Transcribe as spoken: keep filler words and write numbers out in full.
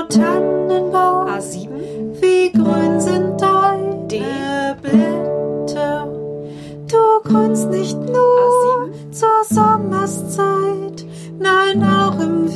Tannenbaum. A sieben. Wie grün sind deine D. Blätter. Du grünst nicht nur A sieben. zur Sommerszeit, nein, auch im